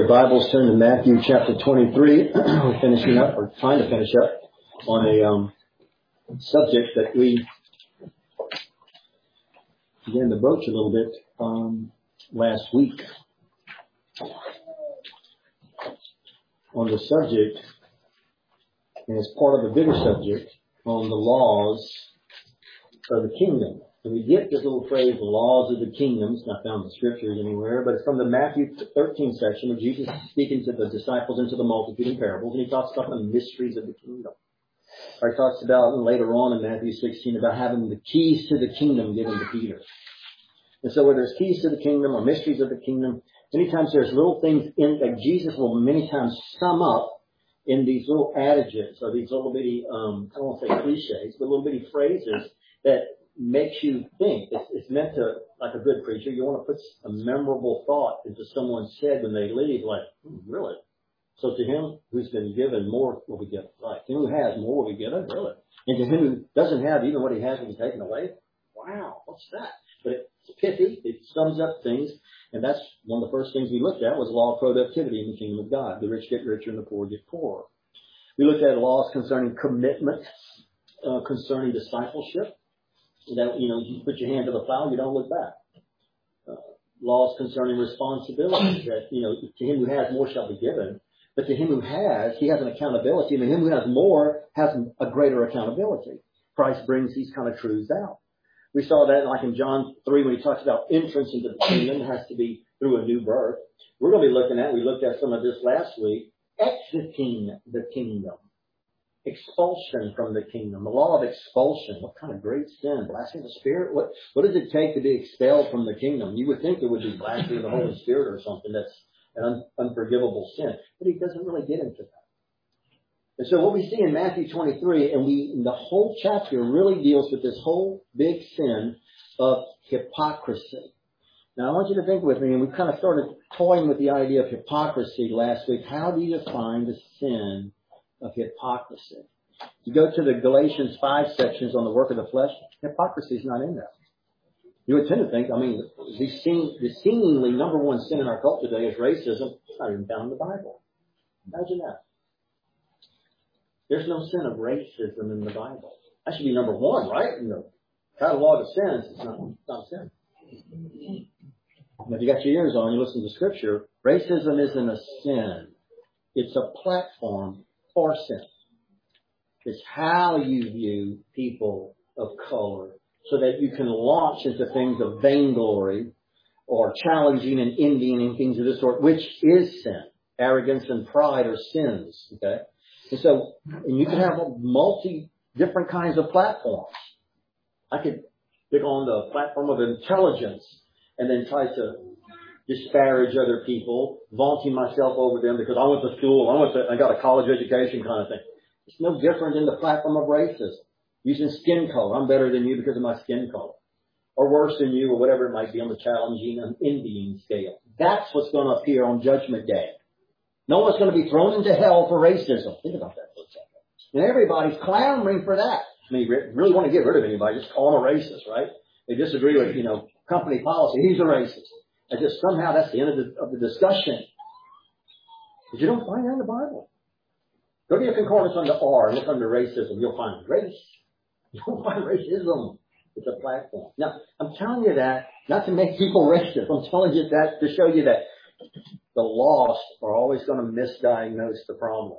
Bibles, turn to Matthew chapter 23. We're finishing up, or trying to finish up, on a subject that we began to broach a little bit last week. On the subject, and as part of a bigger subject, on the laws of the kingdom. And we get this little phrase, the laws of the kingdom. It's not found in the scriptures anywhere, but it's from the Matthew 13 section where Jesus is speaking to the disciples and to the multitude in parables, and he talks about the mysteries of the kingdom. Or he talks about, later on in Matthew 16, about having the keys to the kingdom given to Peter. And so where there's keys to the kingdom or mysteries of the kingdom, many times there's little things in that Jesus will many times sum up in these little adages or these little bitty, I don't want to say cliches, but little bitty phrases that makes you think. It's meant to, like a good preacher, you want to put a memorable thought into someone's head when they leave, like, really? So to him who's been given, more will be given. Right. To him who has, more will be given. Really? And to him who doesn't have, even what he has will be taken away. Wow, what's that? But it's pithy. It sums up things. And that's one of the first things we looked at was law of productivity in the kingdom of God. The rich get richer and the poor get poorer. We looked at laws concerning commitment, concerning discipleship. That, you put your hand to the plow, you don't look back. Laws concerning responsibility, that, to him who has more shall be given. But to him who has, he has an accountability. And to him who has more has a greater accountability. Christ brings these kind of truths out. We saw that like in John 3 when he talks about entrance into the kingdom has to be through a new birth. We're going to be we looked at some of this last week, exiting the kingdom. Expulsion from the kingdom, the law of expulsion. What kind of great sin? Blasphemy of the Spirit? What does it take to be expelled from the kingdom? You would think it would be blasphemy of the Holy Spirit or something that's an unforgivable sin. But he doesn't really get into that. And so what we see in Matthew 23, and the whole chapter really deals with this whole big sin of hypocrisy. Now I want you to think with me, and we kind of started toying with the idea of hypocrisy last week. How do you define the sin of hypocrisy? You go to the Galatians 5 sections on the work of the flesh, hypocrisy is not in there. You would tend to think, the seemingly number one sin in our culture today is racism. It's not even found in the Bible. Imagine that. There's no sin of racism in the Bible. That should be number one, right? In the catalog of sins, it's not sin. And if you got your ears on, you listen to Scripture, racism isn't a sin. It's a platform for sin. It's how you view people of color so that you can launch into things of vainglory or challenging and envying and things of this sort, which is sin. Arrogance and pride are sins. Okay? And you can have different kinds of platforms. I could pick on the platform of intelligence and then try to disparage other people, vaunting myself over them because I went to school, I got a college education kind of thing. It's no different in the platform of racism. Using skin color. I'm better than you because of my skin color. Or worse than you, or whatever it might be on the challenging and envying scale. That's what's going to appear on Judgment Day. No one's going to be thrown into hell for racism. Think about that for a second. And everybody's clamoring for that. You really want to get rid of anybody, just call them a racist, right? They disagree with, company policy. He's a racist. And just somehow that's the end of the discussion. But you don't find that in the Bible. Go to your concordance under R and look under racism. You'll find grace. You won't find racism. It's a platform. Now, I'm telling you that not to make people racist. I'm telling you that to show you that the lost are always going to misdiagnose the problem.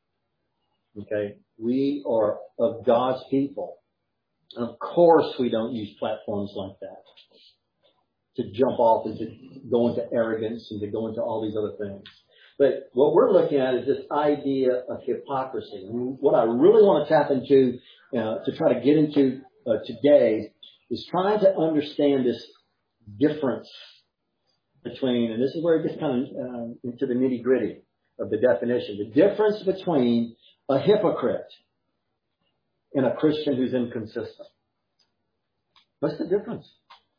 Okay? We are of God's people. And of course we don't use platforms like that to jump off and to go into arrogance and to go into all these other things. But what we're looking at is this idea of hypocrisy. And what I really want to tap into, to try to get into today, is trying to understand this difference between, and this is where it gets kind of into the nitty gritty of the definition, the difference between a hypocrite and a Christian who's inconsistent. What's the difference?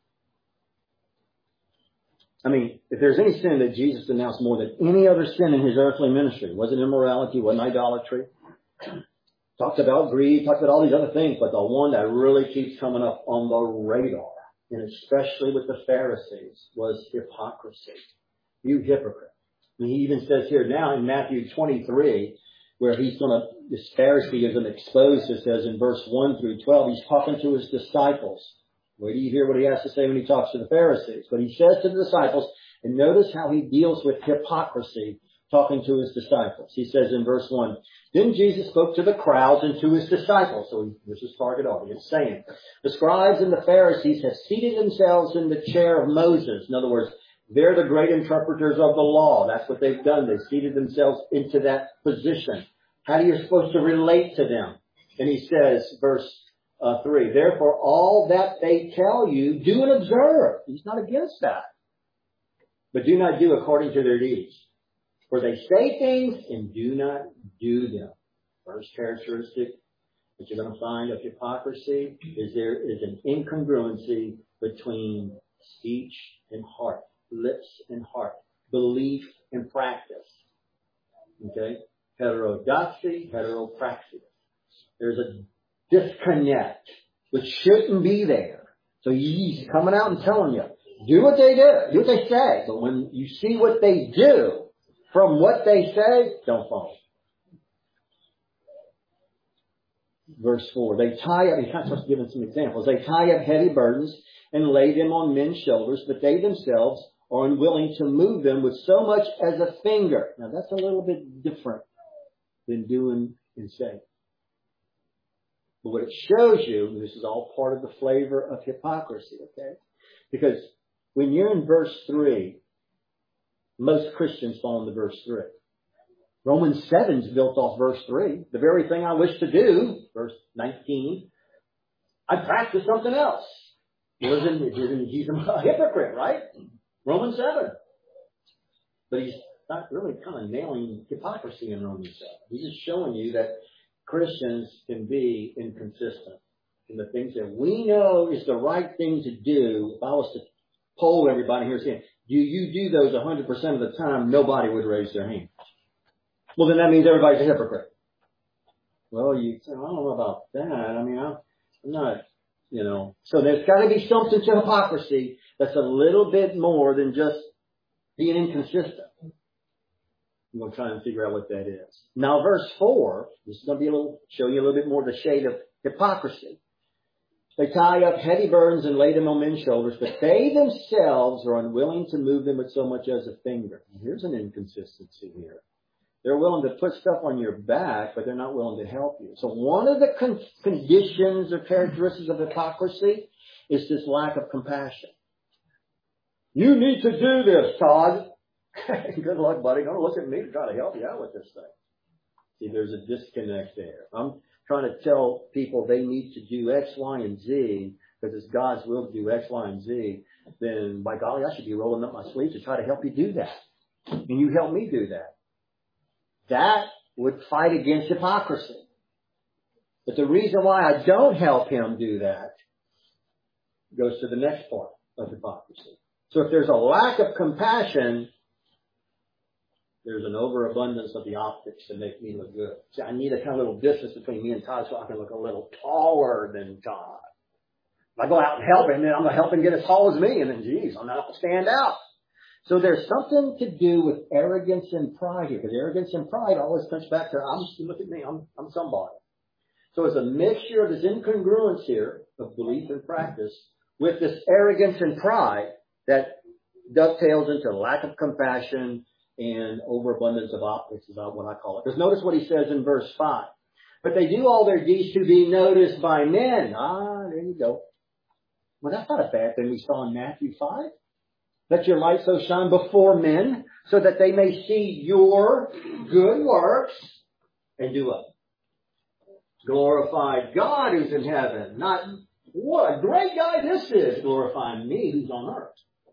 If there's any sin that Jesus denounced more than any other sin in his earthly ministry, wasn't immorality, wasn't idolatry, talked about greed, talked about all these other things, but the one that really keeps coming up on the radar, and especially with the Pharisees, was hypocrisy. You hypocrite. And he even says here now in Matthew 23, where this Pharisee is going to expose, it says in verse 1 through 12, he's talking to his disciples. Where do you hear what he has to say when he talks to the Pharisees? But he says to the disciples, and notice how he deals with hypocrisy, talking to his disciples. He says in verse 1, then Jesus spoke to the crowds and to his disciples. So this is target audience, saying, the scribes and the Pharisees have seated themselves in the chair of Moses. In other words, they're the great interpreters of the law. That's what they've done. They've seated themselves into that position. How are you supposed to relate to them? And he says, verse 3, therefore all that they tell you, do and observe. He's not against that. But do not do according to their deeds. For they say things and do not do them. First characteristic that you're going to find of hypocrisy is there is an incongruency between speech and heart, lips and heart, belief and practice. Okay? Heterodoxy, heteropraxis. There's a disconnect which shouldn't be there. So he's coming out and telling you, do what they do, do what they say. But when you see what they do from what they say, don't follow. Verse 4, they tie up, he's kind of giving some examples. They tie up heavy burdens and lay them on men's shoulders, but they themselves are unwilling to move them with so much as a finger. Now that's a little bit different than doing and saying. But what it shows you, this is all part of the flavor of hypocrisy, okay? Because when you're in verse 3, most Christians fall into verse 3. Romans 7 is built off verse 3. The very thing I wish to do, verse 19, I practice something else. He's a hypocrite, right? Romans 7. But he's not really kind of nailing hypocrisy in Romans 7. He's just showing you that Christians can be inconsistent in the things that we know is the right thing to do. If I was to poll everybody here saying, do you do those 100% of the time? Nobody would raise their hand. Well, then that means everybody's a hypocrite. Well, you say, I don't know about that. I mean, I'm not, So there's got to be something to hypocrisy that's a little bit more than just being inconsistent. I'm going to try and figure out what that is. Now, verse 4, this is going to show you a little bit more of the shade of hypocrisy. They tie up heavy burdens and lay them on men's shoulders, but they themselves are unwilling to move them with so much as a finger. Here's an inconsistency here. They're willing to put stuff on your back, but they're not willing to help you. So one of the conditions or characteristics of hypocrisy is this lack of compassion. You need to do this, Todd. Good luck, buddy. Don't look at me to try to help you out with this thing. See, there's a disconnect there. I'm trying to tell people they need to do X, Y, and Z because it's God's will to do X, Y, and Z. Then, by golly, I should be rolling up my sleeves to try to help you do that. And you help me do that. That would fight against hypocrisy. But the reason why I don't help him do that goes to the next part of hypocrisy. So if there's a lack of compassion, there's an overabundance of the optics to make me look good. See, I need a kind of little distance between me and Todd so I can look a little taller than Todd. If I go out and help him, then I'm going to help him get as tall as me, and then, geez, I'm not going to stand out. So there's something to do with arrogance and pride here, because arrogance and pride always comes back to, look at me, I'm somebody. So it's a mixture of this incongruence here of belief and practice with this arrogance and pride that dovetails into lack of compassion and overabundance of optics is what I call it. Because notice what he says in verse 5. But they do all their deeds to be noticed by men. There you go. Well, that's not a bad thing we saw in Matthew 5. Let your light so shine before men so that they may see your good works and do what? Glorify God who's in heaven. Not, what a great guy this is, glorifying me who's on earth.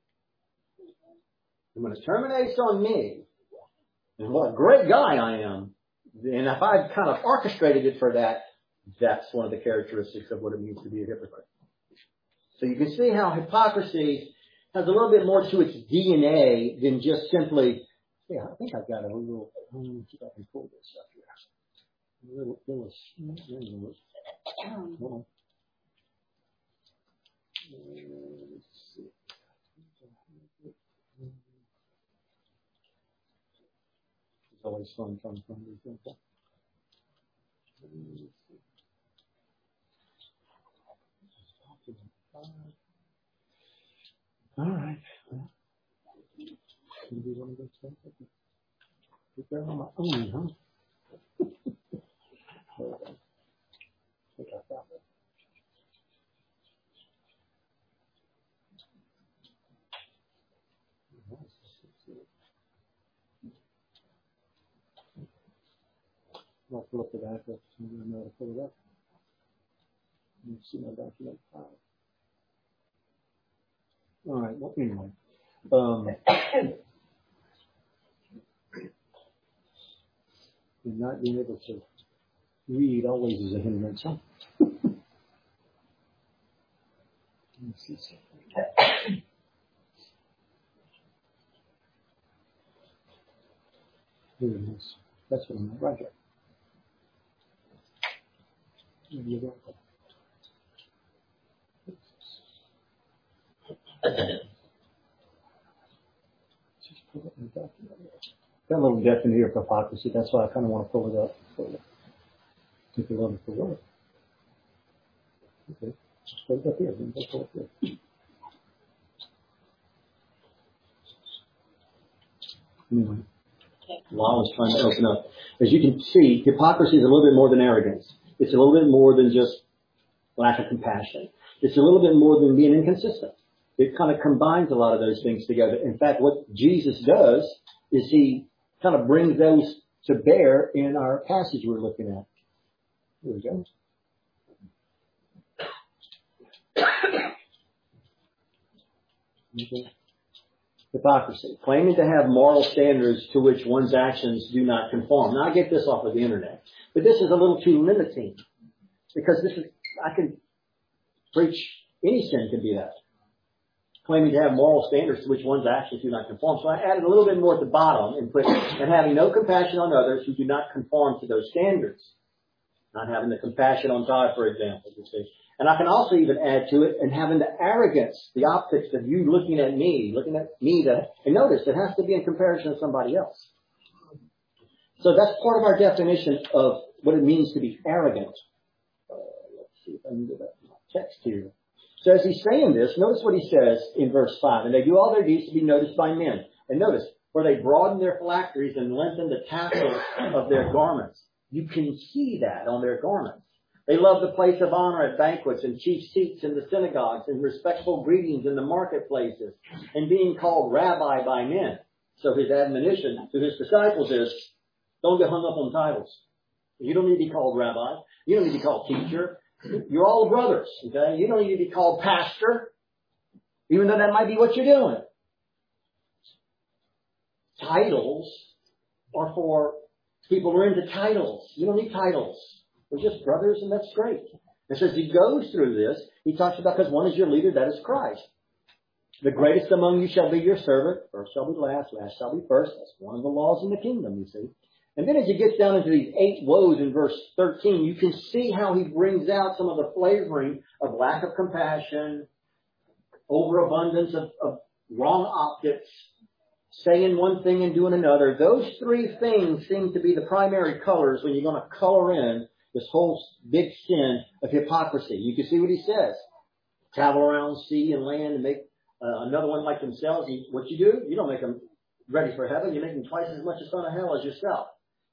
And when it terminates on me, and what a great guy I am, and if I've kind of orchestrated it for that, that's one of the characteristics of what it means to be a hypocrite. So you can see how hypocrisy has a little bit more to its DNA than just simply, I think I've got a little, let me see if I can pull this up here. Hold on. Let's see. always fun trying to find these things. All right. Well, maybe one of those things. Get there on my own, huh? I think I found it. I'll pull up the back up. I'm going to know how to pull it up. Let's see my document file. All right. Well, anyway. And not being able to read always is a hindrance, huh? Let's see something. Here it is. That's what I'm right here. There you go. Just pull up my document. Got a little depth in here for hypocrisy. That's why I kind of want to pull it up. Take a little for work. Okay. Just put it up here. Then pull it here. Anyway. While I was trying to open up. As you can see, hypocrisy is a little bit more than arrogance. It's a little bit more than just lack of compassion. It's a little bit more than being inconsistent. It kind of combines a lot of those things together. In fact, what Jesus does is he kind of brings those to bear in our passage we're looking at. Here we go. Okay. Hypocrisy. Claiming to have moral standards to which one's actions do not conform. Now, I get this off of the internet. But this is a little too limiting. Because I can preach, any sin can be that. Claiming to have moral standards to which one's actions do not conform. So I added a little bit more at the bottom and put, and having no compassion on others who do not conform to those standards. Not having the compassion on God, for example, you see. And I can also even add to it, and having the arrogance, the optics of you looking at me, and notice it has to be in comparison to somebody else. So that's part of our definition of what it means to be arrogant. Let's see if I can get that text here. So as he's saying this, notice what he says in verse 5. And they do all their deeds to be noticed by men. And notice, for they broaden their phylacteries and lengthen the tassels of their garments. You can see that on their garments. They love the place of honor at banquets and chief seats in the synagogues and respectful greetings in the marketplaces and being called rabbi by men. So his admonition to his disciples is, don't get hung up on titles. You don't need to be called rabbi. You don't need to be called teacher. You're all brothers, okay? You don't need to be called pastor, even though that might be what you're doing. Titles are for people who are into titles. You don't need titles. We're just brothers, and that's great. And so as he goes through this, he talks about, because one is your leader, that is Christ. The greatest among you shall be your servant. First shall be last, last shall be first. That's one of the laws in the kingdom, you see. And then as he gets down into these 8 woes in verse 13, you can see how he brings out some of the flavoring of lack of compassion, overabundance of wrong optics, saying one thing and doing another. Those 3 things seem to be the primary colors when you're going to color in this whole big sin of hypocrisy. You can see what he says. Travel around sea and land and make another one like themselves. What you do, you don't make them ready for heaven. You make them twice as much a son of hell as yourself.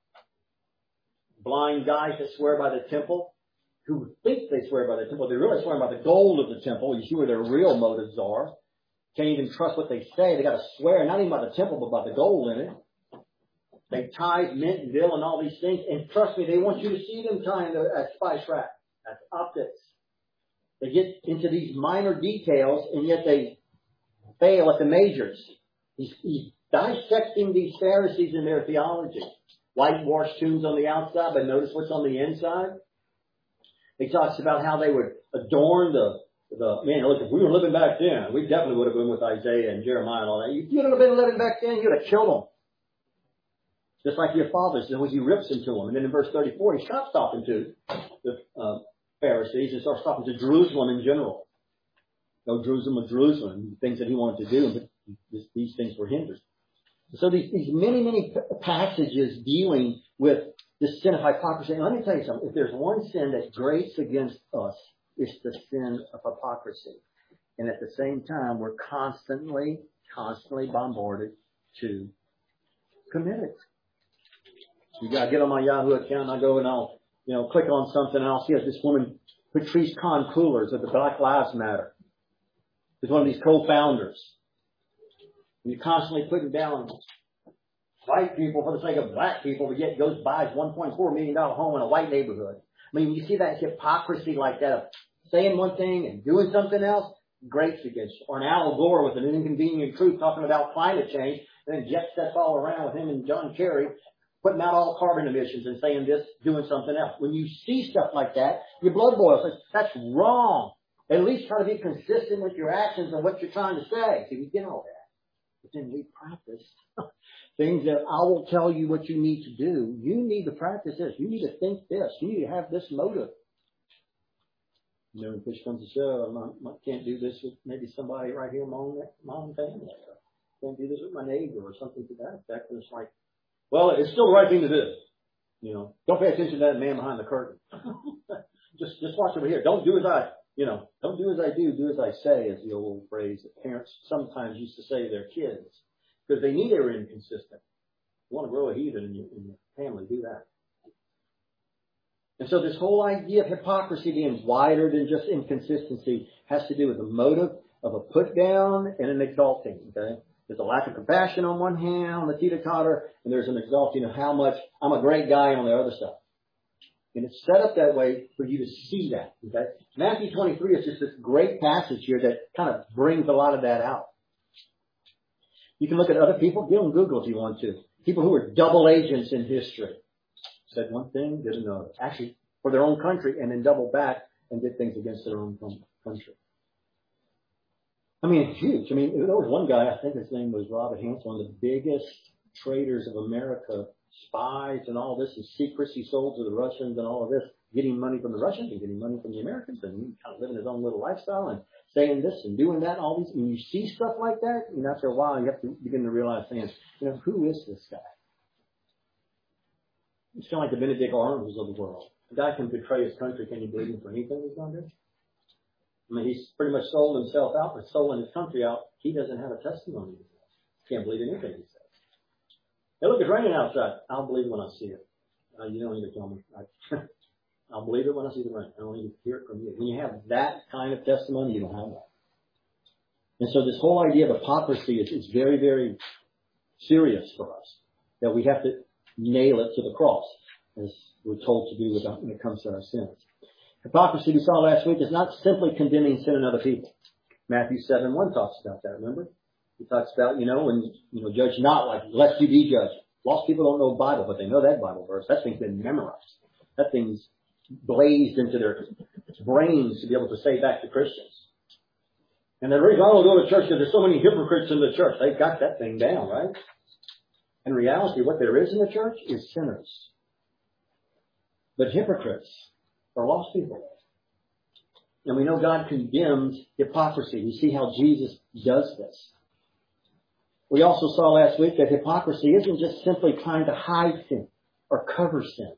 Blind guys that swear by the temple, who think they swear by the temple, they're really swearing by the gold of the temple. You see where their real motives are. Can't even trust what they say. They got to swear, not even by the temple, but by the gold in it. They tithe, mint, and dill, and all these things. And trust me, they want you to see them tying at spice rack. That's optics. They get into these minor details, and yet they fail at the majors. He's dissecting these Pharisees in their theology. Whitewashed tombs on the outside, but notice what's on the inside. He talks about how they would adorn man, look, if we were living back then, we definitely would have been with Isaiah and Jeremiah and all that. If you would have been living back then, you would have killed them. Just like your fathers, and he rips into them. And then in verse 34, he stops talking to the Pharisees and starts talking to Jerusalem in general. No, Jerusalem, things that he wanted to do, but these things were hindered. So these many passages dealing with this sin of hypocrisy. And let me tell you something. If there's one sin that grates against us, it's the sin of hypocrisy. And at the same time, we're constantly bombarded to commit it. You gotta get on my Yahoo account and I go and I'll, click on something and I'll see this woman, Patrice Kahn-Coolers of the Black Lives Matter, is one of these co-founders. And you're constantly putting down white people for the sake of black people, but yet goes buys $1.4 million home in a white neighborhood. I mean, you see that hypocrisy like that of saying one thing and doing something else, grates against you. Or an Al Gore with an inconvenient truth talking about climate change, and then jet sets all around with him and John Kerry putting out all carbon emissions and saying this, doing something else. When you see stuff like that, your blood boils. That's wrong. At least try to be consistent with your actions and what you're trying to say. So you get all that. But then we practice things that I will tell you what you need to do. You need to practice this. You need to think this. You need to have this motive. When push comes to shove, I can't do this with maybe somebody right here in my own family. I can't do this with my neighbor or something to that effect. And it's like, well, it's still the right thing to do. Don't pay attention to that man behind the curtain. just watch over here. Don't do as I do as I say, is the old phrase that parents sometimes used to say to their kids, because they knew they were inconsistent. You want to grow a heathen in your family, do that. And so this whole idea of hypocrisy being wider than just inconsistency has to do with a motive of a put down and an exalting, okay? There's a lack of compassion on one hand, on the teeter-totter, and there's an exalting of how much I'm a great guy on the other side. And it's set up that way for you to see that, okay? Matthew 23 is just this great passage here that kind of brings a lot of that out. You can look at other people, get on Google if you want to. People who are double agents in history. Said one thing, did another. Actually, for their own country, and then double back and did things against their own country. I mean, it's huge. I mean, there was one guy, I think his name was Robert Hansen, one of the biggest traders of America, spies and all this, and secrets he sold to the Russians and all of this, getting money from the Russians and getting money from the Americans, and kind of living his own little lifestyle and saying this and doing that, all these. When you see stuff like that, after a while, you have to begin to realize, who is this guy? It's kind of like the Benedict Arnolds of the world. A guy can betray his country. Can you believe him for anything he's done? I mean, he's pretty much sold himself out, but sold his country out. He doesn't have a testimony. Can't believe anything he says. Hey, look, it's raining outside. I'll believe it when I see it. You don't need to tell me. I'll believe it when I see the rain. I don't need to hear it from you. When you have that kind of testimony, you don't have that. And so this whole idea of hypocrisy is very, very serious for us, that we have to nail it to the cross, as we're told to do when it comes to our sins. Hypocrisy, we saw last week, is not simply condemning sin in other people. Matthew 7:1 talks about that, remember? He talks about, when, judge not, like, lest you be judged. Lost people don't know the Bible, but they know that Bible verse. That thing's been memorized. That thing's blazed into their brains to be able to say back to Christians. And the reason I don't go to church is there's so many hypocrites in the church. They've got that thing down, right? In reality, what there is in the church is sinners. But hypocrites are lost people. And we know God condemns hypocrisy. We see how Jesus does this. We also saw last week that hypocrisy isn't just simply trying to hide sin or cover sin.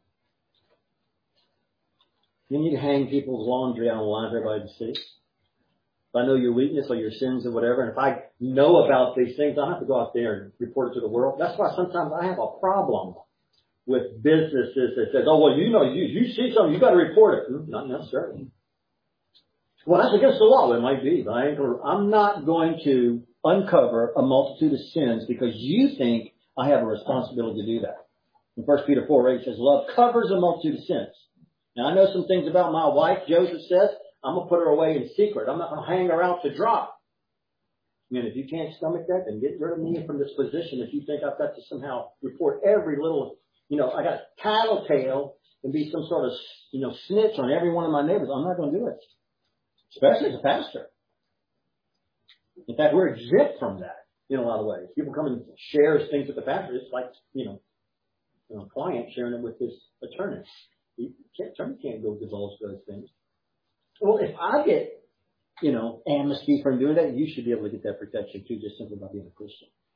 You need to hang people's laundry on a line for everybody to see. If I know your weakness or your sins or whatever, and if I know about these things, I don't have to go out there and report it to the world. That's why sometimes I have a problem with businesses that says, oh, well, you see something, you got to report it. Not necessarily. Well, that's against the law. It might be, but I'm not going to uncover a multitude of sins because you think I have a responsibility to do that. In 1 Peter 4:8 it says, love covers a multitude of sins. Now, I know some things about my wife, Joseph says. I'm going to put her away in secret. I'm not going to hang her out to dry. I mean, if you can't stomach that, then get rid of me from this position. If you think I've got to somehow report every little, I got to tattletale and be some sort of, snitch on every one of my neighbors, I'm not going to do it. Especially as a pastor. In fact, we're exempt from that in a lot of ways. People come and share things with the pastor. It's like, a client sharing it with his attorney. Attorney can't go divulge those things. Well, if I get, amnesty from doing that, you should be able to get that protection too, just simply by being a Christian.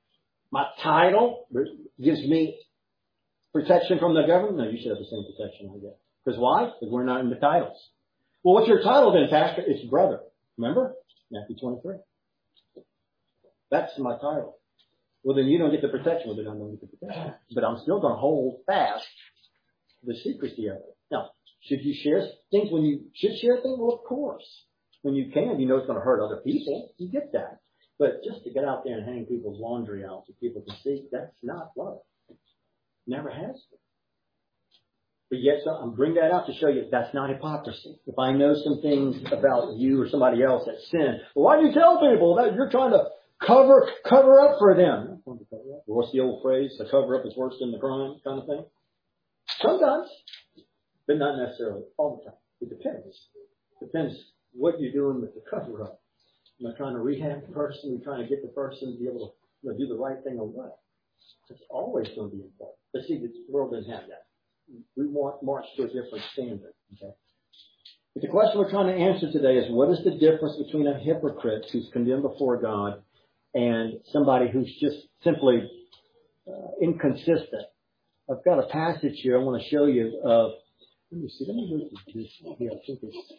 My title gives me protection from the government. No, you should have the same protection I get. Because why? Because we're not in the titles. Well, what's your title then, Pastor? It's brother. Remember? Matthew 23. That's my title. Well, then you don't get the protection. Well, then I don't get the protection. But I'm still going to hold fast the secrecy of it. Now, should you share things when you should share things? Well, of course. When you can, you know it's going to hurt other people. You get that. But just to get out there and hang people's laundry out so people can see, that's not love. Never has been. But yet, so I'm bringing that out to show you that's not hypocrisy. If I know some things about you or somebody else that sin, well, why do you tell people that you're trying to cover up for them? What's the old phrase? The cover up is worse than the crime kind of thing. Sometimes, but not necessarily all the time. It depends. Depends what you're doing with the cover up. Am I trying to rehab the person? Are you trying to get the person to be able to do the right thing or what? It's always going to be important. But see, the world doesn't have that. We want march to a different standard. Okay? But the question we're trying to answer today is, what is the difference between a hypocrite who's condemned before God and somebody who's just simply inconsistent? I've got a passage here I want to show you of, let me see, let me move to this here. I think it's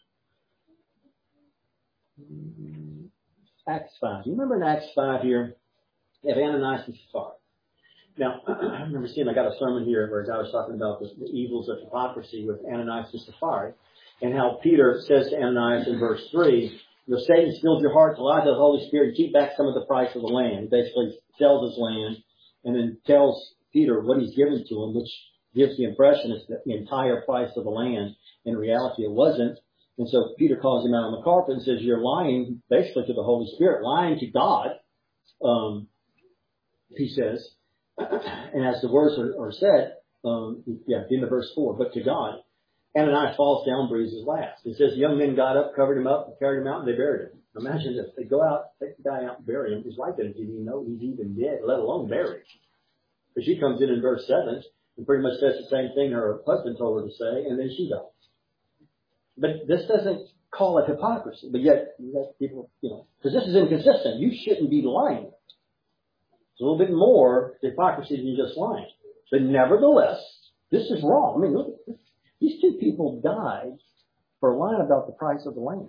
Acts 5. You remember in Acts 5 here, they have Ananias and Sapphira. Now, I remember seeing, I got a sermon here where a guy was talking about the evils of hypocrisy with Ananias and Sapphira, and how Peter says to Ananias in verse 3, Satan filled your heart to lie to the Holy Spirit and keep back some of the price of the land. He basically sells his land and then tells Peter what he's given to him, which gives the impression it's the entire price of the land. In reality, it wasn't. And so Peter calls him out on the carpet and says, you're lying basically to the Holy Spirit, lying to God, he says. And as the words are said, in the verse 4, but to God, Ananias falls down, breathes his last. It says the young men got up, covered him up, and carried him out, and they buried him. Imagine this. They go out, take the guy out and bury him. His wife didn't even know he's even dead, let alone buried. But she comes in verse 7 and pretty much says the same thing her husband told her to say, and then she dies. But this doesn't call it hypocrisy. But yet people, because this is inconsistent. You shouldn't be lying. It's a little bit more hypocrisy than just lying. But nevertheless, this is wrong. I mean, look at this. These two people died for lying about the price of the land.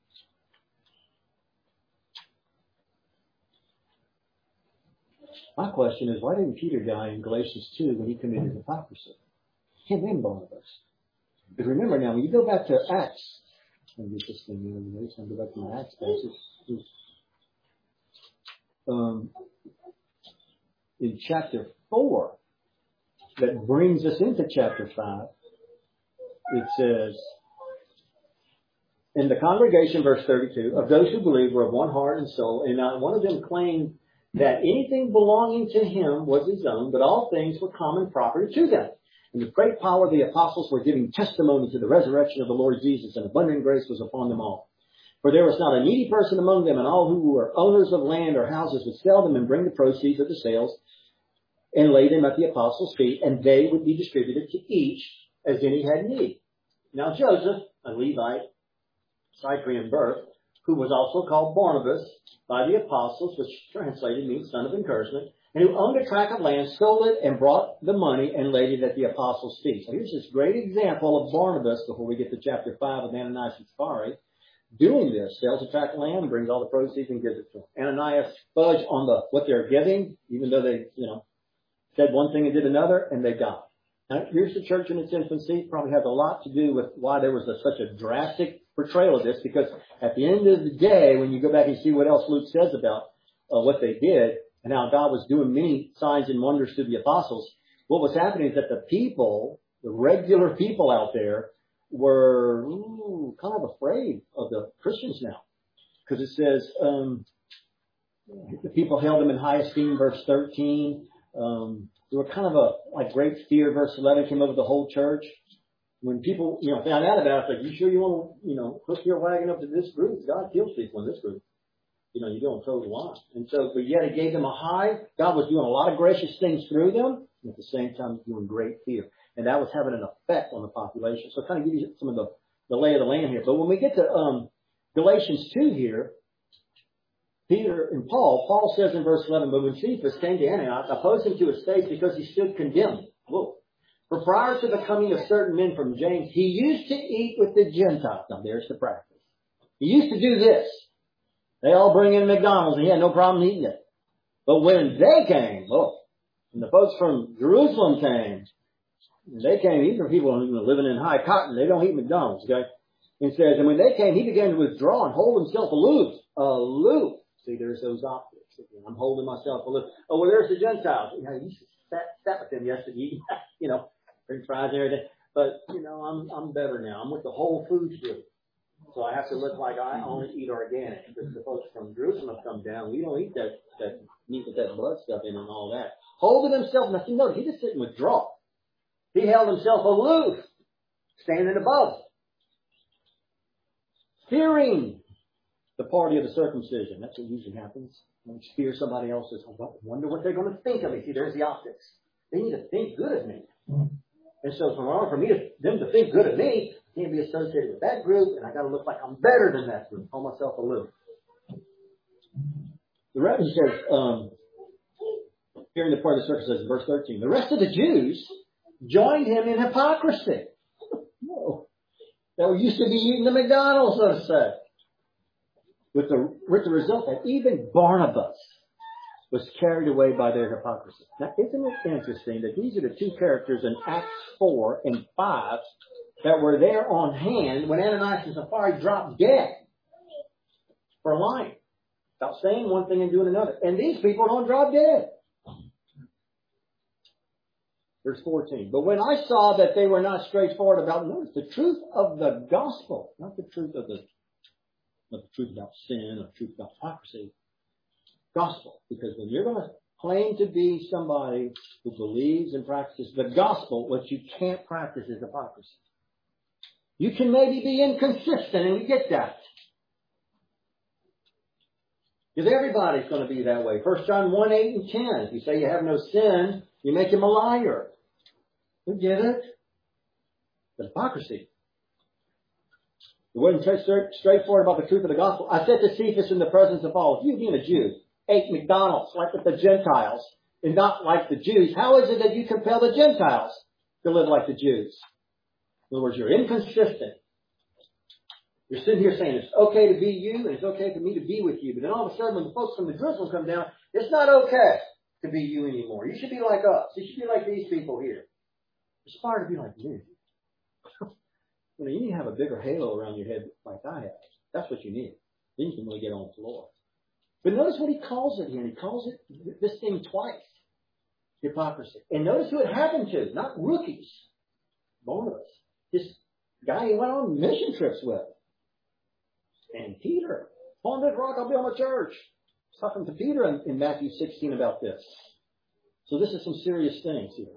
My question is, why didn't Peter die in Galatians 2 when he committed hypocrisy? Him and Barnabas. Because remember now, when you go back to Acts, let me get this thing in. I'm go back to my Acts passage. In chapter 4, that brings us into chapter 5, it says, in the congregation, verse 32, of those who believed were of one heart and soul, and not one of them claimed that anything belonging to him was his own, but all things were common property to them. And with great power the apostles were giving testimony to the resurrection of the Lord Jesus, and abundant grace was upon them all. For there was not a needy person among them, and all who were owners of land or houses would sell them and bring the proceeds of the sales and lay them at the apostles' feet, and they would be distributed to each as any had need. Now Joseph, a Levite, Cyprian birth, who was also called Barnabas by the apostles, which translated means son of encouragement, and who owned a tract of land, sold it, and brought the money and laid it at the apostles' feet. So here's this great example of Barnabas, before we get to chapter 5 of Ananias and Sapphira, doing this. Sells a tract of land, brings all the proceeds, and gives it to them. Ananias fudged on what they're giving, even though they, said one thing and did another, and they died. Now, here's the church in its infancy. Probably has a lot to do with why there was such a drastic portrayal of this, because at the end of the day, when you go back and see what else Luke says about what they did and how God was doing many signs and wonders through the apostles, what was happening is that the people, the regular people out there, were kind of afraid of the Christians now. Because it says the people held them in high esteem, verse 13. There were kind of like great fear, verse 11, came over the whole church. When people, found out about it, like, you sure you want to, hook your wagon up to this group? God kills people in this group. You're doing total lie. And so, but yet it gave them a high. God was doing a lot of gracious things through them, and at the same time doing great fear. And that was having an effect on the population. So kind of give you some of the lay of the land here. But when we get to Galatians 2 here, Peter and Paul says in verse 11, but when Cephas came to Antioch, opposed him to his face because he stood condemned. Whoa. For prior to the coming of certain men from James, he used to eat with the Gentiles. Now there's the practice. He used to do this. They all bring in McDonald's and he had no problem eating it. But when they came, when the folks from Jerusalem came, these are people who are living in high cotton. They don't eat McDonald's, okay? It says, and when they came, he began to withdraw and hold himself aloof. Aloof. See, there's those optics. I'm holding myself aloof. Oh, well, there's the Gentiles. You know, you should sat with them yesterday, French fries and everything. But, I'm better now. I'm with the whole foods group. So I have to look like I only eat organic. Because the folks from Jerusalem have come down. We don't eat that meat with that blood stuff in and all that. Holding himself. Now, see, notice, he just didn't withdraw. He held himself aloof, standing above, fearing the party of the circumcision. That's what usually happens. When you fear somebody else's, I wonder what they're going to think of me. See, there's the optics. They need to think good of me. And so for them to think good of me, I can't be associated with that group, and I got to look like I'm better than that group. Hold myself aloof. The rest says, fearing the party of the circumcision, verse 13. The rest of the Jews joined him in hypocrisy. Whoa. That we used to be eating the McDonald's, so to say. With the result that even Barnabas was carried away by their hypocrisy. Now, isn't it interesting that these are the two characters in Acts 4 and 5 that were there on hand when Ananias and Sapphira dropped dead for lying about saying one thing and doing another. And these people don't drop dead. Verse 14. But when I saw that they were not straightforward about, notice, the truth of the gospel, not the truth of not the truth about sin or the truth about hypocrisy, gospel. Because when you're going to claim to be somebody who believes and practices the gospel, what you can't practice is hypocrisy. You can maybe be inconsistent, and we get that. Because everybody's going to be that way. 1 John 1, 8 and 10. If you say you have no sin, you make him a liar. We get it. But hypocrisy. It wasn't straightforward about the truth of the gospel. I said to Cephas in the presence of all, if you being a Jew, ate McDonald's like with the Gentiles and not like the Jews, how is it that you compel the Gentiles to live like the Jews? In other words, you're inconsistent. You're sitting here saying it's okay to be you and it's okay for me to be with you. But then all of a sudden when the folks from the Jerusalem come down, it's not okay to be you anymore. You should be like us. You should be like these people here. Aspire to be like me. You need to have a bigger halo around your head like I have. That's what you need. Then you can really get on the floor. But notice what he calls it here. He calls it this thing twice. Hypocrisy. And notice who it happened to. Not rookies. Barnabas. This guy he went on mission trips with. And Peter. On that rock I'll build my church. It's talking to Peter in Matthew 16 about this. So this is some serious things here.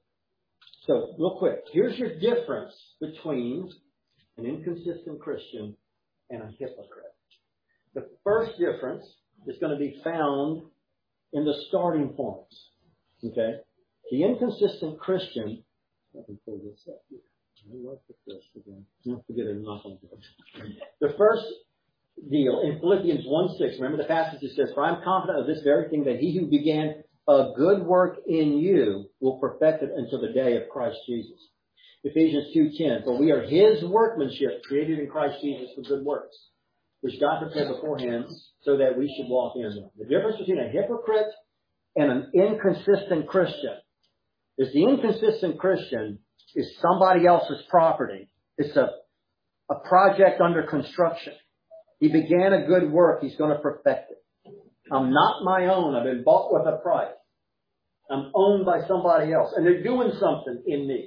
So, real quick, here's your difference between an inconsistent Christian and a hypocrite. The first difference is going to be found in the starting points. Okay? The inconsistent Christian, let me pull this up here. I'll put this again. No, forget it, I'm not going to do it. The first deal in Philippians 1:6, remember the passage that says, for I'm confident of this very thing, that he who began a good work in you will perfect it until the day of Christ Jesus. Ephesians 2:10, for we are his workmanship, created in Christ Jesus for good works, which God prepared beforehand so that we should walk in them. The difference between a hypocrite and an inconsistent Christian is the inconsistent Christian is somebody else's property. It's a project under construction. He began a good work. He's going to perfect it. I'm not my own. I've been bought with a price. I'm owned by somebody else. And they're doing something in me.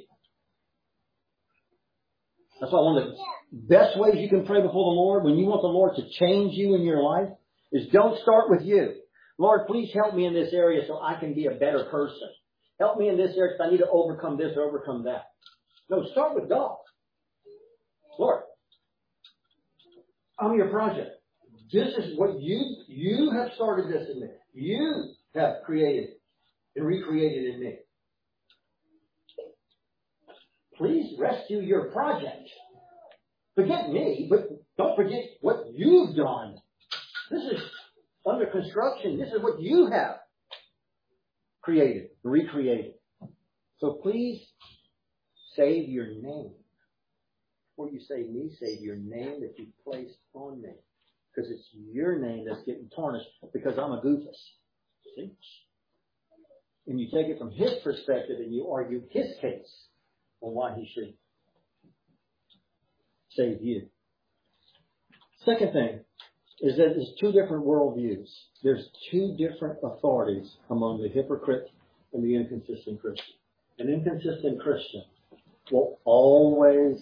That's why one of the best ways you can pray before the Lord when you want the Lord to change you in your life is don't start with you. Lord, please help me in this area so I can be a better person. Help me in this area because I need to overcome this or overcome that. No, start with God. Lord, I'm your project. This is what you have started this in me. You have created and recreated in me. Please rescue your project. Forget me, but don't forget what you've done. This is under construction. This is what you have created, recreated. So please save your name. Before you save me, save your name that you placed on me. Because it's your name that's getting tarnished because I'm a goofus. See? And you take it from his perspective and you argue his case on why he should save you. Second thing is that there's two different worldviews. There's two different authorities among the hypocrite and the inconsistent Christian. An inconsistent Christian will always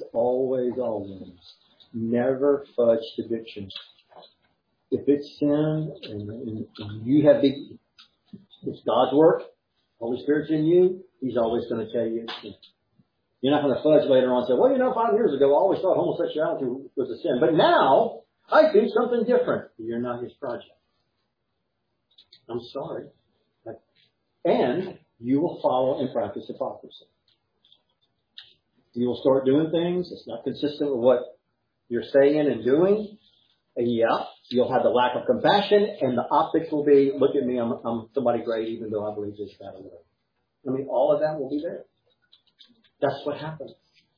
never fudge convictions. If it's sin and you have it's God's work, Holy Spirit's in you, He's always going to tell you it's sin. You're not going to fudge later on and say, well, 5 years ago I always thought homosexuality was a sin, but now I do something different. You're not His project. I'm sorry. And you will follow and practice hypocrisy. You will start doing things that's not consistent with what you're saying and doing. And you'll have the lack of compassion, and the optics will be, look at me, I'm somebody great, even though I believe this, that, or whatever. All of that will be there. That's what happens.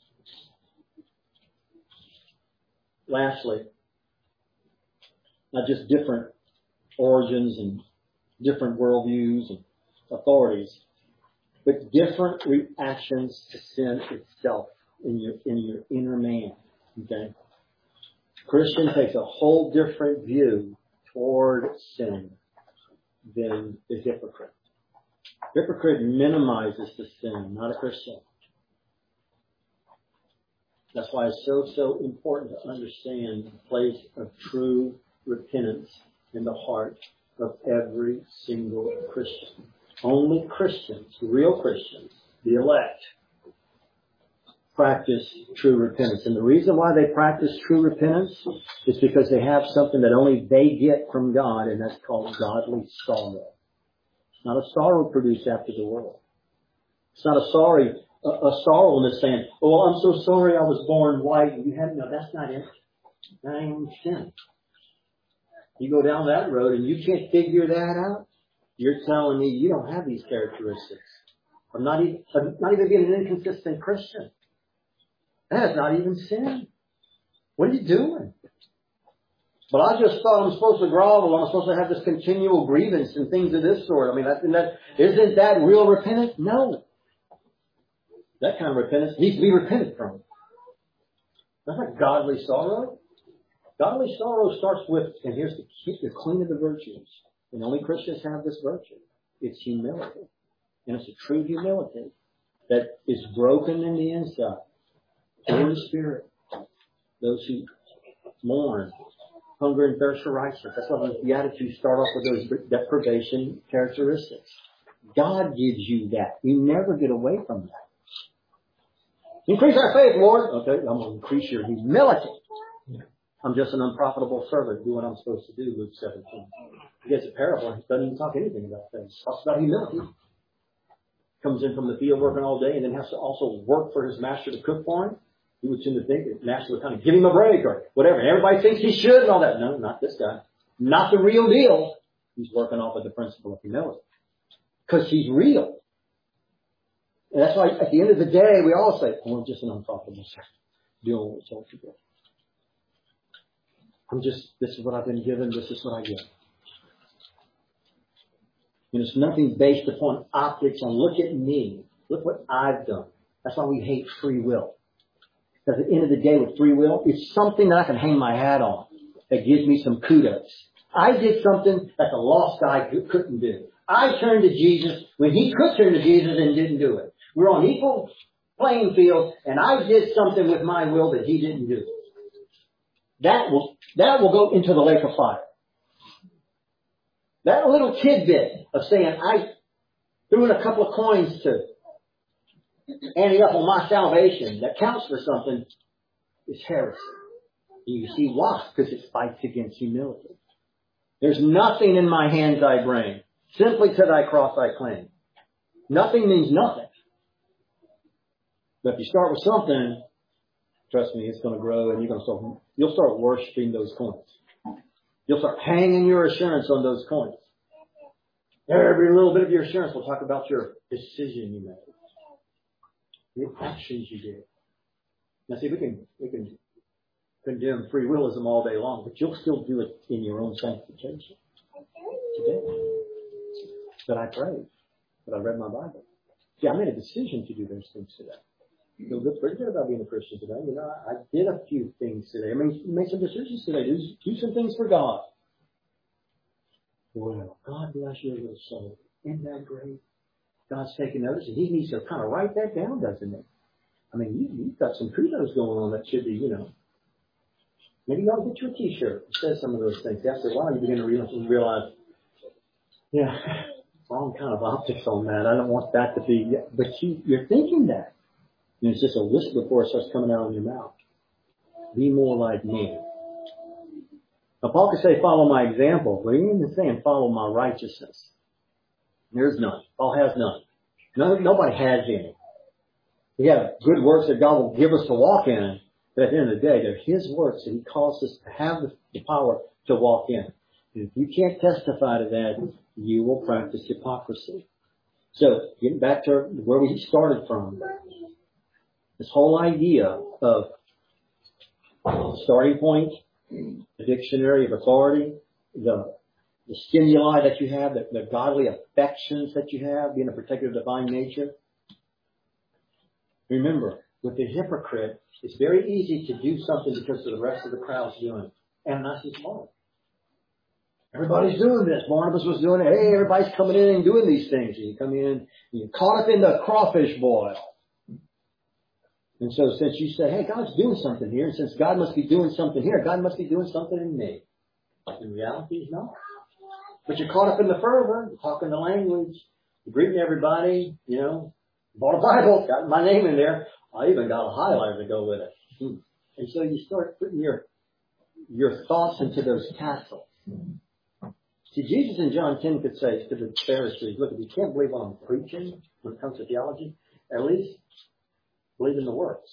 Lastly, not just different origins and different worldviews and authorities, but different reactions to sin itself in your inner man. Okay? Christian takes a whole different view toward sin than the hypocrite. Hypocrite minimizes the sin, not a Christian. That's why it's so important to understand the place of true repentance in the heart of every single Christian. Only Christians, real Christians, the elect, practice true repentance. And the reason why they practice true repentance is because they have something that only they get from God, and that's called godly sorrow. It's not a sorrow produced after the world. It's not a sorrowfulness saying, oh, I'm so sorry I was born white. No, that's not it. That ain't even sin. You go down that road and you can't figure that out. You're telling me you don't have these characteristics. I'm not even being an inconsistent Christian. That is not even sin. What are you doing? But I just thought I'm supposed to grovel. I'm supposed to have this continual grievance and things of this sort. Isn't that real repentance? No. That kind of repentance needs to be repented from. That's not godly sorrow. Godly sorrow starts with, and here's the queen of the virtues. And only Christians have this virtue. It's humility. And it's a true humility that is broken in the inside. Poor in spirit. Those who mourn, hunger and thirst for righteousness. That's why the Beatitudes start off with those deprivation characteristics. God gives you that. You never get away from that. Increase our faith, Lord. Okay, I'm going to increase your humility. I'm just an unprofitable servant. Do what I'm supposed to do, Luke 17. He gets a parable. He doesn't even talk anything about faith. He talks about humility. Comes in from the field working all day and then has to also work for his master to cook for him. He would tend to think that master would kind of give him a break or whatever. And everybody thinks he should and all that. No, not this guy. Not the real deal. He's working off of the principle of humility. Because he's real. And that's why at the end of the day, we all say, oh, I'm just an unprofitable servant. Doing what we're told to do. This is what I've been given. This is what I get. And it's nothing based upon optics on look at me. Look what I've done. That's why we hate free will. Because at the end of the day with free will, it's something that I can hang my hat on that gives me some kudos. I did something that the lost guy couldn't do. I turned to Jesus when he could turn to Jesus and didn't do it. We're on equal playing field and I did something with my will that he didn't do. That will go into the lake of fire. That little tidbit of saying I threw in a couple of coins to ante up on my salvation that counts for something is heresy. And you see why? Because it fights against humility. There's nothing in my hands I bring. Simply to thy cross I cling. Nothing means nothing. But if you start with something, trust me, it's going to grow and you'll start worshiping those coins. You'll start hanging your assurance on those coins. Every little bit of your assurance will talk about your decision you made, the actions you did. Now see, we can condemn free willism all day long, but you'll still do it in your own sanctification today. But I prayed. But I read my Bible. See, I made a decision to do those things today. I feel pretty good about being a Christian today. You know, I did a few things today. I mean, made some decisions today. Do some things for God. Well, God bless your little soul. Isn't that great? God's taking notice, and He needs to kind of write that down, doesn't He? I mean, you've got some kudos going on that should be, you know. Maybe you ought to get you a T-shirt that says some of those things. After a while, you begin to realize, yeah, wrong kind of optics on that. I don't want that to be, but you're thinking that. And it's just a whisper before it starts coming out of your mouth. Be more like me. Now, Paul could say, follow my example, but he isn't saying follow my righteousness. There's none. Paul has none. Nobody has any. We have good works that God will give us to walk in, but at the end of the day, they're His works that He calls us to have the power to walk in. And if you can't testify to that, you will practice hypocrisy. So, getting back to where we started from, this whole idea of starting point, the dictionary of authority, the stimuli that you have, the godly affections that you have, being a protector of divine nature. Remember, with the hypocrite, it's very easy to do something because the rest of the crowd's doing it. Ananias is one. Everybody's doing this. Barnabas was doing it. Hey, everybody's coming in and doing these things. And you come in, and you're caught up in the crawfish boil. And so since you say, hey, God's doing something here, and since God must be doing something here, God must be doing something in me. In reality, He's not. But you're caught up in the fervor, you're talking the language, you're greeting everybody, you know, bought a Bible, got my name in there. I even got a highlighter to go with it. And so you start putting your thoughts into those tassels. See, Jesus in John 10 could say to the Pharisees, look, if you can't believe what I'm preaching when it comes to theology, at least believe in the works.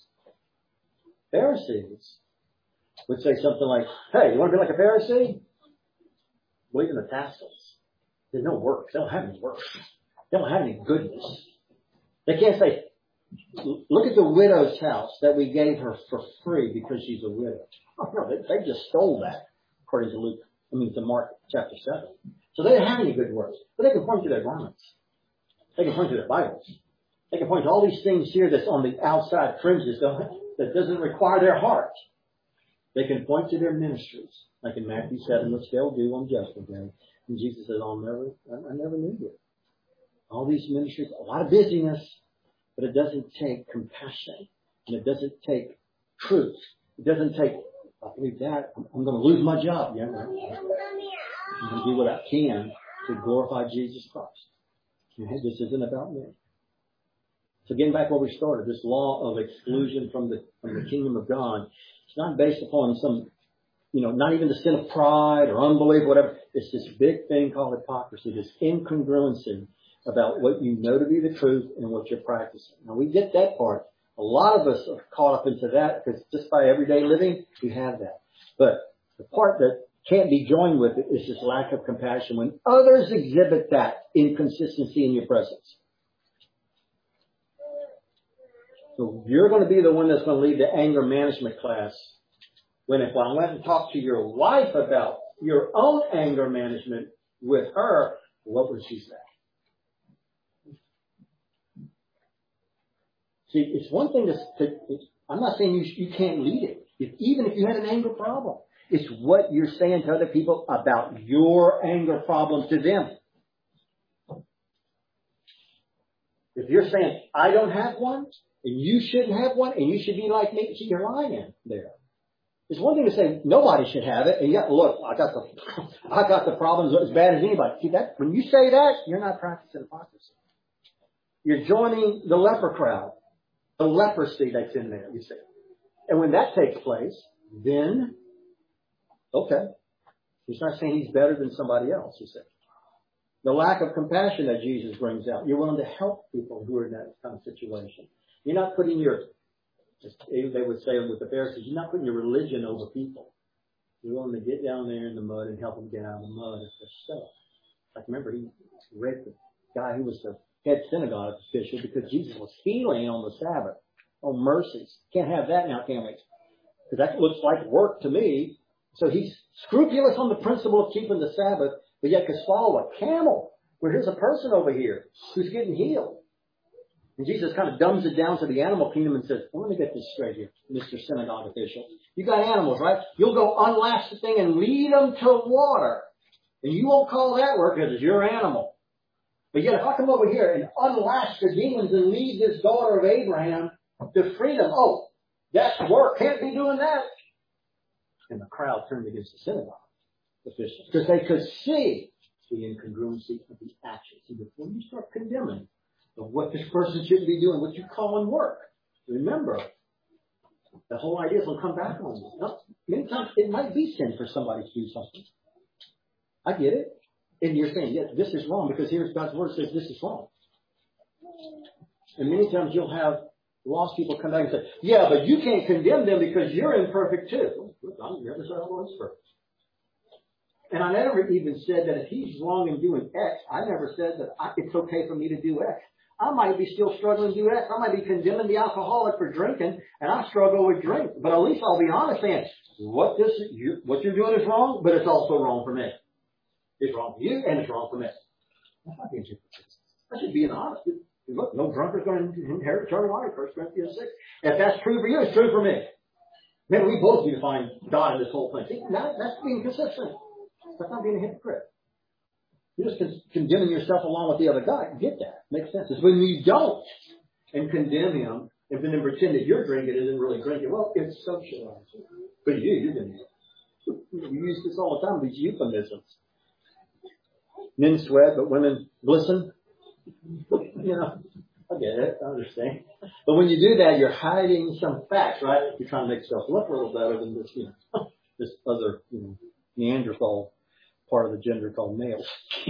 Pharisees would say something like, hey, you want to be like a Pharisee? Believe in the tassels. There's no works. They don't have any works. They don't have any goodness. They can't say, look at the widow's house that we gave her for free because she's a widow. Oh, no, they just stole that, according to Mark chapter 7. So they don't have any good works. But they can point to their garments. They can point to their Bibles. They can point to all these things here that's on the outside fringes that doesn't require their heart. They can point to their ministries, like in Matthew 7, which they'll do on Judgment Day. And Jesus says, I never knew you. All these ministries, a lot of busyness, but it doesn't take compassion. And it doesn't take truth. It doesn't take, I believe that, I'm going to lose my job. Yeah, right. I'm going to do what I can to glorify Jesus Christ. This isn't about me. So getting back where we started, this law of exclusion from the kingdom of God, it's not based upon some, not even the sin of pride or unbelief, whatever. It's this big thing called hypocrisy, this incongruency about what you know to be the truth and what you're practicing. Now we get that part. A lot of us are caught up into that because just by everyday living, we have that. But the part that can't be joined with it is this lack of compassion when others exhibit that inconsistency in your presence. So you're going to be the one that's going to lead the anger management class. When if I went and talked to your wife about your own anger management with her, what would she say? See, it's one thing I'm not saying you can't lead it. Even if you had an anger problem. It's what you're saying to other people about your anger problem to them. If you're saying, I don't have one, and you shouldn't have one, and you should be like me, see, you're lying there. It's one thing to say nobody should have it, and yet, look, I got the problems as bad as anybody. See that when you say that, you're not practicing hypocrisy. You're joining the leper crowd, the leprosy that's in there. You see, and when that takes place, then okay, he's not saying he's better than somebody else. You see, the lack of compassion that Jesus brings out. You're willing to help people who are in that kind of situation. You're not putting they would say with the Pharisees, you're not putting your religion over people. You're willing to get down there in the mud and help them get out of the mud if they're stuck. Like, remember, he raped the guy who was the head synagogue official because Jesus was healing on the Sabbath. Oh, mercies. Can't have that now, can we? Because that looks like work to me. So he's scrupulous on the principle of keeping the Sabbath, but yet could swallow a camel. Where here's a person over here who's getting healed. And Jesus kind of dumbs it down to the animal kingdom and says, well, let me get this straight here, Mr. Synagogue official. You got animals, right? You'll go unlash the thing and lead them to water. And you won't call that work because it's your animal. But yet if I come over here and unlash the demons and lead this daughter of Abraham to freedom, oh, that's work. Can't be doing that. And the crowd turned against the synagogue officials because they could see the incongruency of the actions. See, before you start condemning of what this person shouldn't be doing, what you call in work, remember, the whole idea is will come back on you. Now, many times it might be sin for somebody to do something. I get it. And you're saying, yes, this is wrong because here's God's word says this is wrong. And many times you'll have lost people come back and say, yeah, but you can't condemn them because you're imperfect too. I never said I was perfect. And I never even said that if he's wrong in doing X, I never said that it's okay for me to do X. I might be still struggling to do X. I might be condemning the alcoholic for drinking, and I struggle with drink. But at least I'll be honest saying, what you're doing is wrong, but it's also wrong for me. It's wrong for you, and it's wrong for me. That's not being hypocritical. I should be honest. Look, no drunkard's going to inherit eternal life, 1 Corinthians 6. If that's true for you, it's true for me. Maybe we both need to find God in this whole thing. See, that's being consistent. That's not being a hypocrite. You're just condemning yourself along with the other guy. Get that. Makes sense. It's when you don't and condemn him and then pretend that you're drinking it isn't really drinking. Well, it's socializing. But you're going to we use this all the time, these euphemisms. Men sweat, but women glisten. You know, I get it. I understand. But when you do that, you're hiding some facts, right? You're trying to make yourself look a little better than this, this other, Neanderthal part of the gender called males.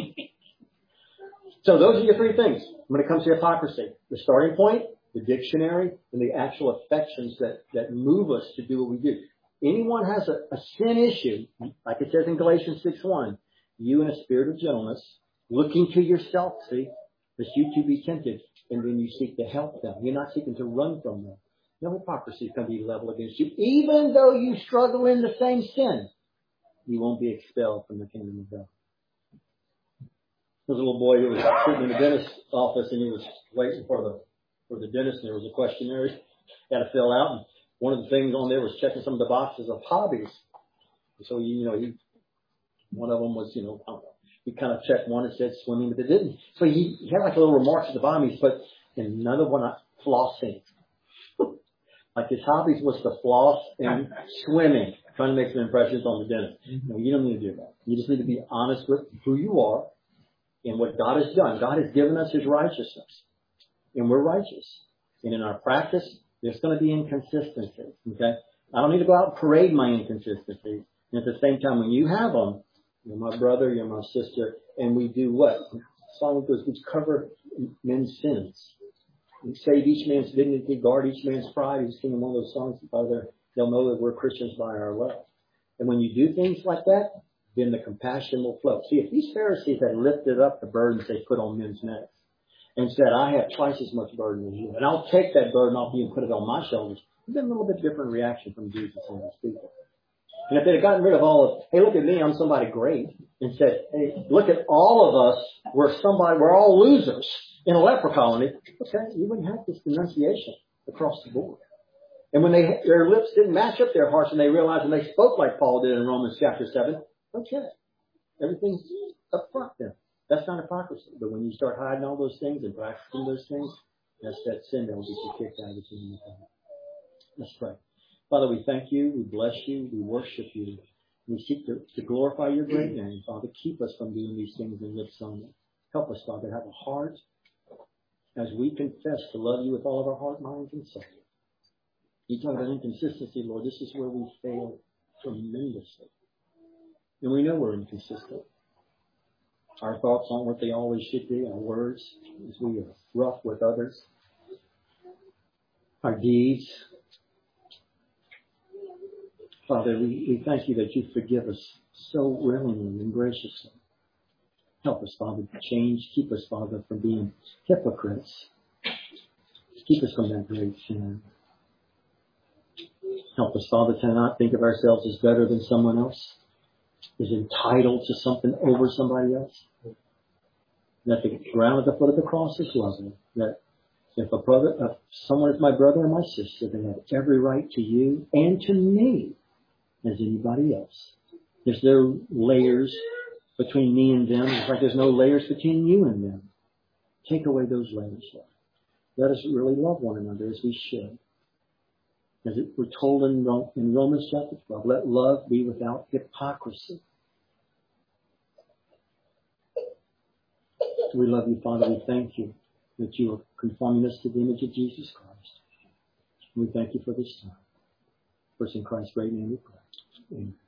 So those are your three things when it comes to hypocrisy. The starting point, the dictionary, and the actual affections that move us to do what we do. Anyone has a sin issue, like it says in Galatians 6:1, you in a spirit of gentleness, looking to yourself, see, lest you too be tempted, and then you seek to help them. You're not seeking to run from them. No hypocrisy is going to be leveled against you. Even though you struggle in the same sin, you won't be expelled from the kingdom of God. There was a little boy who was sitting in the dentist's office, and he was waiting for the dentist, and there was a questionnaire he had to fill out. And one of the things on there was checking some of the boxes of hobbies. So, one of them was, I don't know, he kind of checked one and said swimming, but it didn't. So he had like a little remarks at the bottom. He put, and another one, flossing. Like his hobbies was to floss and swimming, trying to make some impressions on the dentist. No, you don't need to do that. You just need to be honest with who you are and what God has done. God has given us his righteousness, and we're righteous. And in our practice, there's going to be inconsistencies. Okay? I don't need to go out and parade my inconsistencies. And at the same time, when you have them, you're my brother, you're my sister, and we do what? The song goes, we cover men's sins. We save each man's dignity, guard each man's pride. He's singing one of those songs by there. They'll know that we're Christians by our love. And when you do things like that, then the compassion will flow. See, if these Pharisees had lifted up the burdens they put on men's necks and said, I have twice as much burden as you, and I'll take that burden off you and put it on my shoulders, it'd been a little bit different reaction from Jesus and his people. And if they'd have gotten rid of all of, hey, look at me, I'm somebody great, and said, hey, look at all of us, we're all losers in a leper colony, okay, you wouldn't have this denunciation across the board. And when their lips didn't match up their hearts and they realized when they spoke like Paul did in Romans chapter 7, okay, everything's up front then. That's not hypocrisy. But when you start hiding all those things and practicing those things, that's that sin that will get you kicked out of the kingdom of God. Let's pray. Father, we thank you, we bless you, we worship you. We seek to glorify your great name. Father, keep us from doing these things and lips only. Help us, Father, have a heart as we confess to love you with all of our heart, mind, and soul. You talk about inconsistency, Lord. This is where we fail tremendously. And we know we're inconsistent. Our thoughts aren't what they always should be. Our words, as we are rough with others. Our deeds. Father, we thank you that you forgive us so willingly and graciously. Help us, Father, to change. Keep us, Father, from being hypocrites. Keep us from that great sin. Help us, Father, to not think of ourselves as better than someone else, is entitled to something over somebody else. That the ground at the foot of the cross is lovely. That if someone is my brother or my sister, they have every right to you and to me as anybody else. There's no layers between me and them. In fact, there's no layers between you and them. Take away those layers, Lord. Let us really love one another as we should. As we're told in Romans chapter 12, let love be without hypocrisy. We love you, Father. We thank you that you are conforming us to the image of Jesus Christ. We thank you for this time. First in Christ's great name we pray. Amen.